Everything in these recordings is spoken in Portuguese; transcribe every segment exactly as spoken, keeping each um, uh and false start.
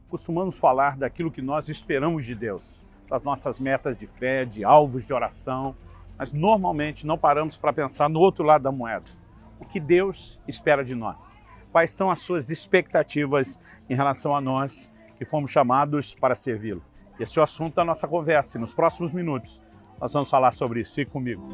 costumamos falar daquilo que nós esperamos de Deus, das nossas metas de fé, de alvos de oração, mas normalmente não paramos para pensar no outro lado da moeda. O que Deus espera de nós? Quais são as suas expectativas em relação a nós que fomos chamados para servi-lo? Esse é o assunto da nossa conversa e nos próximos minutos nós vamos falar sobre isso. Fique comigo.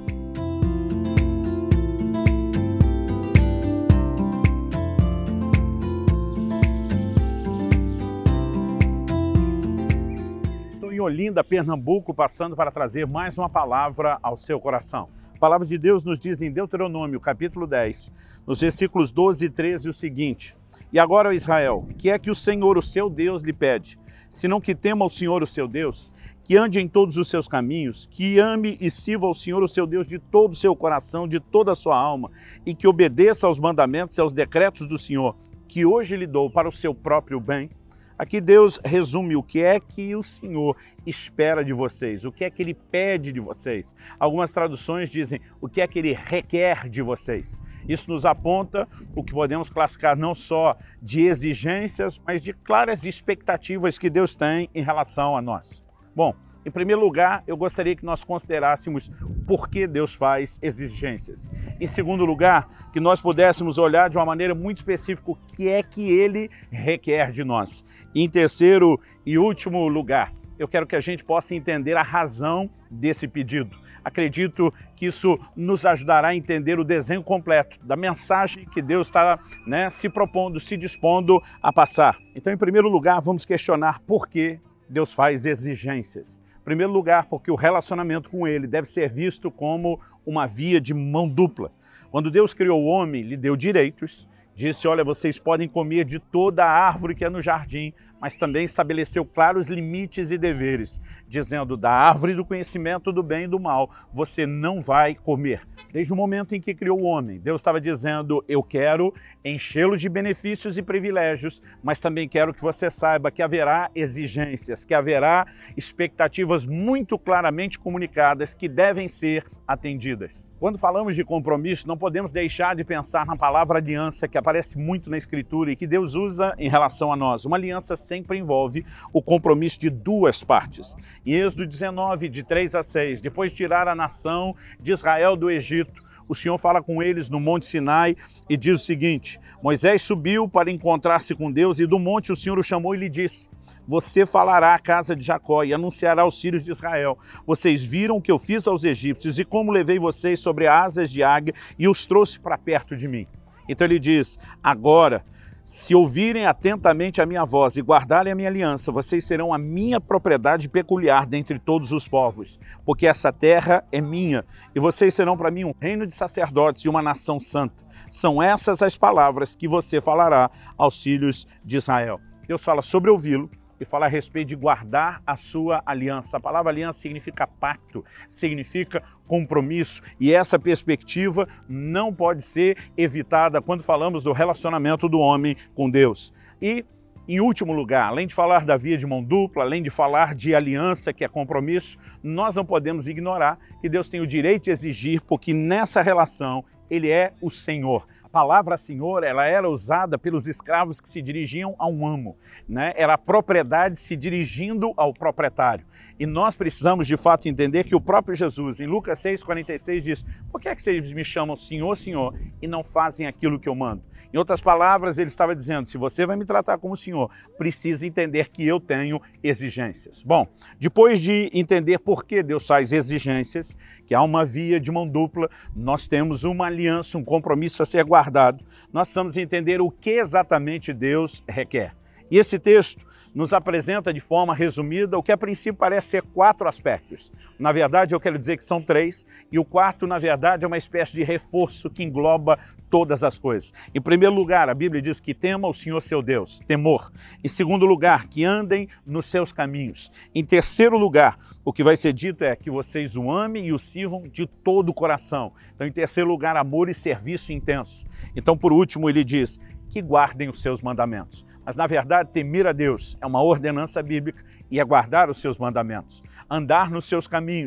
Estou em Olinda, Pernambuco, passando para trazer mais uma palavra ao seu coração. A palavra de Deus nos diz em Deuteronômio, capítulo dez, nos versículos doze e treze, o seguinte: E agora, ó Israel, que é que o Senhor, o seu Deus, lhe pede? Senão que tema o Senhor, o seu Deus, que ande em todos os seus caminhos, que ame e sirva ao Senhor, o seu Deus, de todo o seu coração, de toda a sua alma, e que obedeça aos mandamentos e aos decretos do Senhor, que hoje lhe dou para o seu próprio bem. Aqui Deus resume o que é que o Senhor espera de vocês, o que é que Ele pede de vocês. Algumas traduções dizem o que é que Ele requer de vocês. Isso nos aponta o que podemos classificar não só de exigências, mas de claras expectativas que Deus tem em relação a nós. Bom, em primeiro lugar, eu gostaria que nós considerássemos por que Deus faz exigências. Em segundo lugar, que nós pudéssemos olhar de uma maneira muito específica o que é que Ele requer de nós. E em terceiro e último lugar, eu quero que a gente possa entender a razão desse pedido. Acredito que isso nos ajudará a entender o desenho completo da mensagem que Deus está, né, se propondo, se dispondo a passar. Então, em primeiro lugar, vamos questionar por que Deus faz exigências. Em primeiro lugar, porque o relacionamento com Ele deve ser visto como uma via de mão dupla. Quando Deus criou o homem, lhe deu direitos, disse, olha, vocês podem comer de toda a árvore que é no jardim, mas também estabeleceu claros limites e deveres, dizendo, da árvore do conhecimento do bem e do mal, você não vai comer. Desde o momento em que criou o homem, Deus estava dizendo, eu quero enchê-lo de benefícios e privilégios, mas também quero que você saiba que haverá exigências, que haverá expectativas muito claramente comunicadas que devem ser atendidas. Quando falamos de compromisso, não podemos deixar de pensar na palavra aliança, que aparece muito na Escritura e que Deus usa em relação a nós. Uma aliança sempre envolve o compromisso de duas partes. Em Êxodo dezenove, de três a seis, depois de tirar a nação de Israel do Egito, o Senhor fala com eles no Monte Sinai e diz o seguinte, Moisés subiu para encontrar-se com Deus e do monte o Senhor o chamou e lhe disse, você falará à casa de Jacó e anunciará aos filhos de Israel. Vocês viram o que eu fiz aos egípcios e como levei vocês sobre asas de águia e os trouxe para perto de mim. Então ele diz, agora, se ouvirem atentamente a minha voz e guardarem a minha aliança, vocês serão a minha propriedade peculiar dentre todos os povos, porque essa terra é minha, e vocês serão para mim um reino de sacerdotes e uma nação santa. São essas as palavras que você falará aos filhos de Israel. Deus fala sobre ouvi-lo, e fala a respeito de guardar a sua aliança. A palavra aliança significa pacto, significa compromisso, e essa perspectiva não pode ser evitada quando falamos do relacionamento do homem com Deus. E, em último lugar, além de falar da via de mão dupla, além de falar de aliança, que é compromisso, nós não podemos ignorar que Deus tem o direito de exigir, porque nessa relação Ele é o Senhor. A palavra Senhor, ela era usada pelos escravos que se dirigiam a um amo, né? Era a propriedade se dirigindo ao proprietário. E nós precisamos, de fato, entender que o próprio Jesus, em Lucas seis, quarenta e seis, diz, por que é que vocês me chamam Senhor, Senhor, e não fazem aquilo que eu mando? Em outras palavras, ele estava dizendo, se você vai me tratar como Senhor, precisa entender que eu tenho exigências. Bom, depois de entender por que Deus faz exigências, que há uma via de mão dupla, nós temos uma aliança, um compromisso a ser guardado, nós precisamos entender o que exatamente Deus requer. E esse texto nos apresenta de forma resumida o que a princípio parece ser quatro aspectos. Na verdade, eu quero dizer que são três, e o quarto, na verdade, é uma espécie de reforço que engloba todas as coisas. Em primeiro lugar, a Bíblia diz que tema o Senhor seu Deus, temor. Em segundo lugar, que andem nos seus caminhos. Em terceiro lugar, o que vai ser dito é que vocês o amem e o sirvam de todo o coração. Então, em terceiro lugar, amor e serviço intenso. Então, por último, ele diz que guardem os seus mandamentos. Mas, na verdade, temer a Deus é uma ordenança bíblica e é guardar os seus mandamentos. Andar nos seus caminhos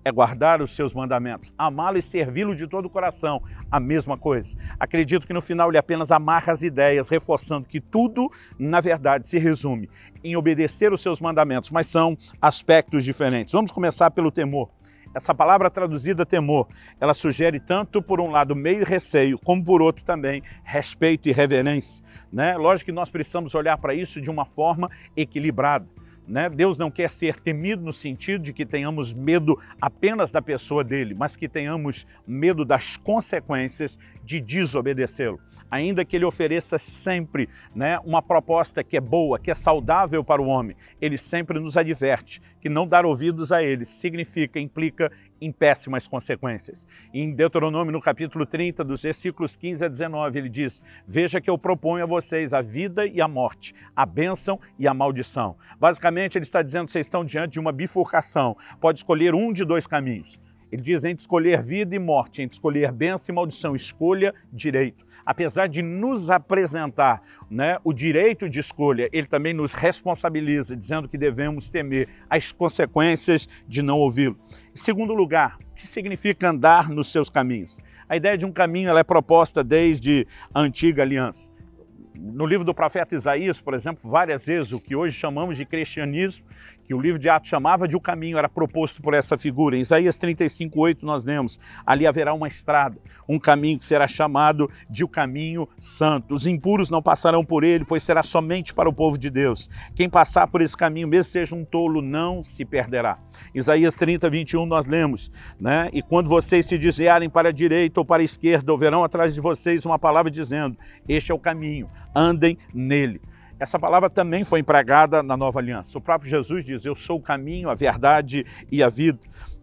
é guardar os seus mandamentos. Amá-lo e servi-lo de todo o coração, a mesma coisa. Acredito que no final ele apenas amarra as ideias, reforçando que tudo, na verdade, se resume em obedecer os seus mandamentos, mas são aspectos diferentes. Vamos começar pelo temor. Essa palavra traduzida temor, ela sugere tanto por um lado meio receio, como por outro também respeito e reverência, né? Lógico que nós precisamos olhar para isso de uma forma equilibrada, né? Deus não quer ser temido no sentido de que tenhamos medo apenas da pessoa dele, mas que tenhamos medo das consequências de desobedecê-lo. Ainda que ele ofereça sempre, né, uma proposta que é boa, que é saudável para o homem, ele sempre nos adverte que não dar ouvidos a ele significa, implica em péssimas consequências. Em Deuteronômio, no capítulo trinta, dos versículos quinze a dezenove, ele diz: veja que eu proponho a vocês a vida e a morte, a bênção e a maldição. Basicamente, ele está dizendo que vocês estão diante de uma bifurcação. Pode escolher um de dois caminhos. Ele diz entre escolher vida e morte, entre escolher bênção e maldição, escolha direito. Apesar de nos apresentar, né, o direito de escolha, ele também nos responsabiliza, dizendo que devemos temer as consequências de não ouvi-lo. Em segundo lugar, o que significa andar nos seus caminhos? A ideia de um caminho ela é proposta desde a antiga aliança. No livro do profeta Isaías, por exemplo, várias vezes o que hoje chamamos de cristianismo, que o livro de Atos chamava de o caminho, era proposto por essa figura. Em Isaías trinta e cinco, oito nós lemos: ali haverá uma estrada, um caminho que será chamado de o caminho santo. Os impuros não passarão por ele, pois será somente para o povo de Deus. Quem passar por esse caminho, mesmo seja um tolo, não se perderá. Isaías trinta, vinte e um nós lemos, né? E quando vocês se desviarem para a direita ou para a esquerda, ouvirão atrás de vocês uma palavra dizendo: este é o caminho, andem nele. Essa palavra também foi empregada na Nova Aliança. O próprio Jesus diz: eu sou o caminho, a verdade e a vida.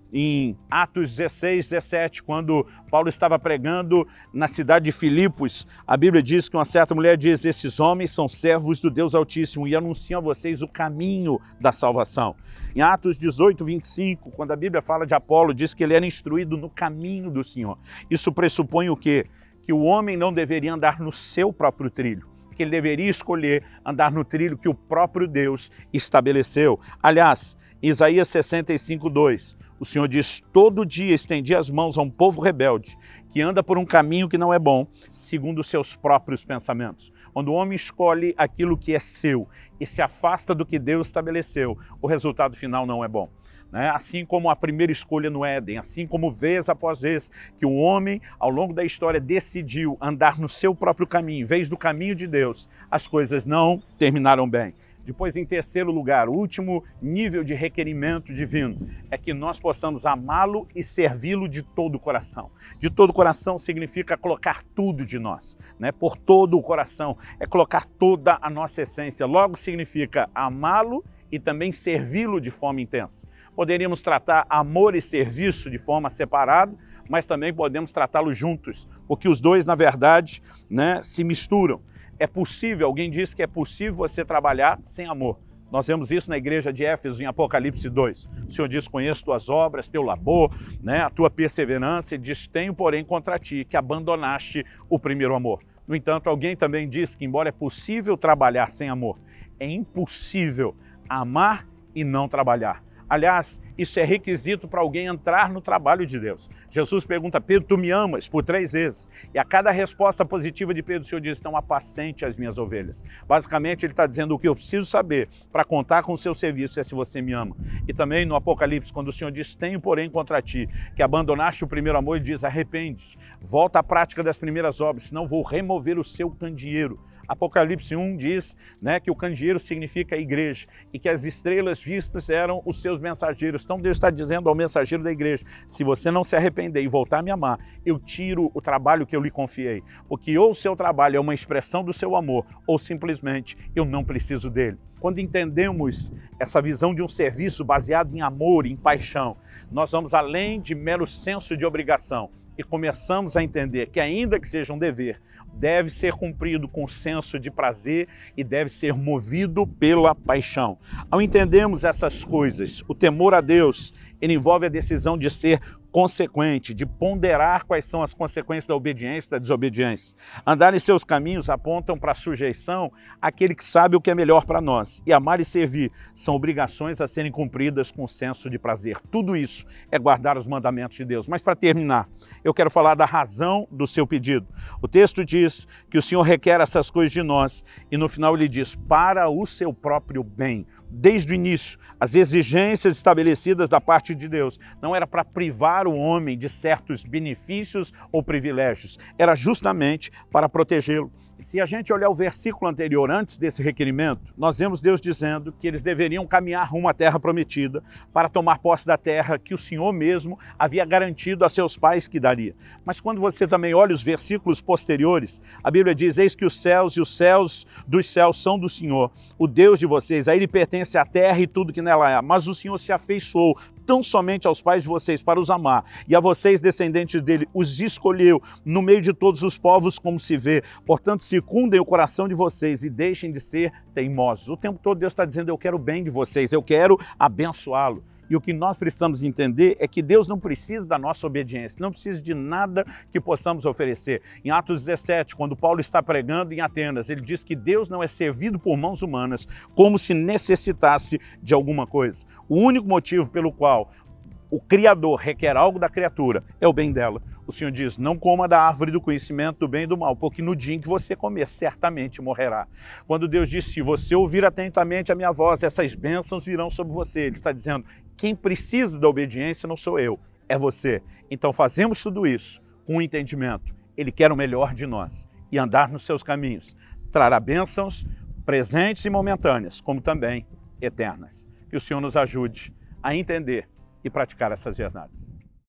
Em Atos dezesseis, dezessete, quando Paulo estava pregando na cidade de Filipos, a Bíblia diz que uma certa mulher diz: esses homens são servos do Deus Altíssimo e anunciam a vocês o caminho da salvação. Em Atos dezoito, vinte e cinco, quando a Bíblia fala de Apolo, diz que ele era instruído no caminho do Senhor. Isso pressupõe o quê? Que o homem não deveria andar no seu próprio trilho, que ele deveria escolher andar no trilho que o próprio Deus estabeleceu. Aliás, Isaías sessenta e cinco, dois, o Senhor diz: todo dia estendi as mãos a um povo rebelde, que anda por um caminho que não é bom, segundo os seus próprios pensamentos. Quando o homem escolhe aquilo que é seu e se afasta do que Deus estabeleceu, o resultado final não é bom. Né? Assim como a primeira escolha no Éden, assim como vez após vez que o homem, ao longo da história, decidiu andar no seu próprio caminho, em vez do caminho de Deus, as coisas não terminaram bem. Depois, em terceiro lugar, o último nível de requerimento divino é que nós possamos amá-lo e servi-lo de todo o coração. De todo o coração significa colocar tudo de nós, né? Por todo o coração, é colocar toda a nossa essência. Logo, significa amá-lo e também servi-lo de forma intensa. Poderíamos tratar amor e serviço de forma separada, mas também podemos tratá-los juntos, porque os dois, na verdade, né, se misturam. É possível, alguém diz que é possível você trabalhar sem amor. Nós vemos isso na igreja de Éfeso, em Apocalipse dois. O Senhor diz: conheço tuas obras, teu labor, né, a tua perseverança, e diz: tenho, porém, contra ti que abandonaste o primeiro amor. No entanto, alguém também diz que, embora é possível trabalhar sem amor, é impossível amar e não trabalhar. Aliás, isso é requisito para alguém entrar no trabalho de Deus. Jesus pergunta a Pedro: tu me amas? Por três vezes. E a cada resposta positiva de Pedro, o Senhor diz: então apacente as minhas ovelhas. Basicamente, ele está dizendo: o que eu preciso saber para contar com o seu serviço é se você me ama. E também no Apocalipse, quando o Senhor diz: tenho, porém, contra ti que abandonaste o primeiro amor, ele diz: arrepende-te, volta à prática das primeiras obras, senão vou remover o seu candeeiro. Apocalipse um diz, né, que o candeeiro significa a igreja e que as estrelas vistas eram os seus mensageiros. Então Deus está dizendo ao mensageiro da igreja: se você não se arrepender e voltar a me amar, eu tiro o trabalho que eu lhe confiei, porque ou o seu trabalho é uma expressão do seu amor, ou simplesmente eu não preciso dele. Quando entendemos essa visão de um serviço baseado em amor, em paixão, nós vamos além de mero senso de obrigação e começamos a entender que, ainda que seja um dever, deve ser cumprido com senso de prazer e deve ser movido pela paixão. Ao entendermos essas coisas, o temor a Deus, ele envolve a decisão de ser consequente, de ponderar quais são as consequências da obediência e da desobediência. Andar em seus caminhos apontam para a sujeição àquele que sabe o que é melhor para nós. E amar e servir são obrigações a serem cumpridas com senso de prazer. Tudo isso é guardar os mandamentos de Deus. Mas para terminar, eu quero falar da razão do seu pedido. O texto diz que o Senhor requer essas coisas de nós e no final ele diz, para o seu próprio bem. Desde o início, as exigências estabelecidas da parte de Deus não era para privar o homem de certos benefícios ou privilégios, era justamente para protegê-lo. Se a gente olhar o versículo anterior, antes desse requerimento, nós vemos Deus dizendo que eles deveriam caminhar rumo à terra prometida para tomar posse da terra que o Senhor mesmo havia garantido a seus pais que daria. Mas quando você também olha os versículos posteriores, a Bíblia diz, eis que os céus e os céus dos céus são do Senhor, o Deus de vocês, a Ele pertence a terra e tudo que nela é, mas o Senhor se afeiçoou tão somente aos pais de vocês para os amar, e a vocês, descendentes dele, os escolheu no meio de todos os povos como se vê. Portanto, circundem o coração de vocês e deixem de ser teimosos. O tempo todo Deus está dizendo, eu quero o bem de vocês, eu quero abençoá-lo. E o que nós precisamos entender é que Deus não precisa da nossa obediência, não precisa de nada que possamos oferecer. Em Atos dezessete, quando Paulo está pregando em Atenas, ele diz que Deus não é servido por mãos humanas como se necessitasse de alguma coisa. O único motivo pelo qual o Criador requer algo da criatura é o bem dela. O Senhor diz, não coma da árvore do conhecimento do bem e do mal, porque no dia em que você comer, certamente morrerá. Quando Deus diz, se você ouvir atentamente a minha voz, essas bênçãos virão sobre você. Ele está dizendo, quem precisa da obediência não sou eu, é você. Então fazemos tudo isso com um entendimento. Ele quer o melhor de nós e andar nos seus caminhos. Trará bênçãos presentes e momentâneas, como também eternas. Que o Senhor nos ajude a entender e praticar essas verdades.